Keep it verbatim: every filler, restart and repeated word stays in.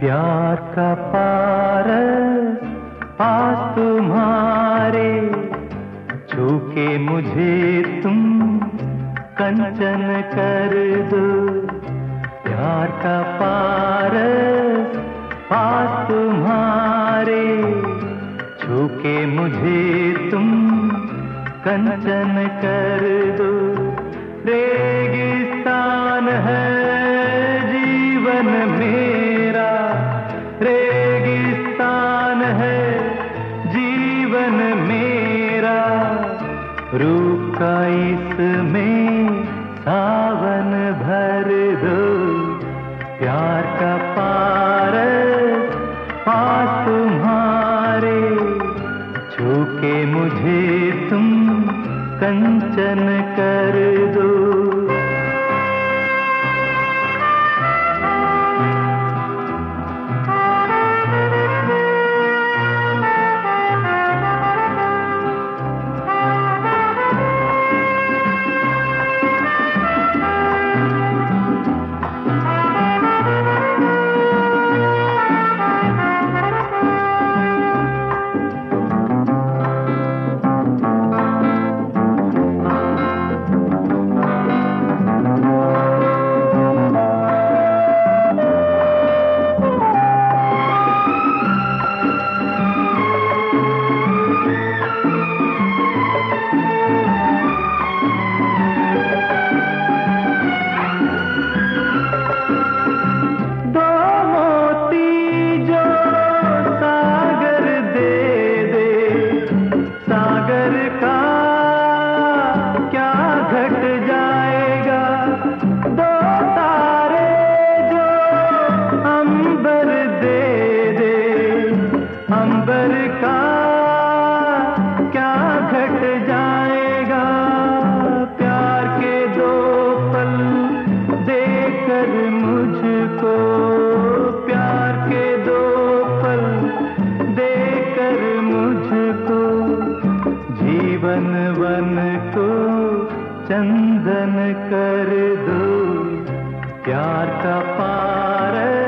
प्यार का पारस पास तुम्हारे, छू के मुझे तुम कंचन कर दो। प्यार का पारस पास तुम्हारे, छू के मुझे तुम कंचन कर दो। रेगिस्तान है जीवन मेरा, रेगिस्तान है जीवन मेरा, रूप का इसमें सावन भर दो। प्यार का पारस पास तुम्हारे, छू के मुझे तुम कंचन कर दो। अंबर का क्या घट जाएगा, प्यार के दो पल देकर मुझको, प्यार के दो पल देकर मुझको, जीवन वन को चंदन कर दो। प्यार का पार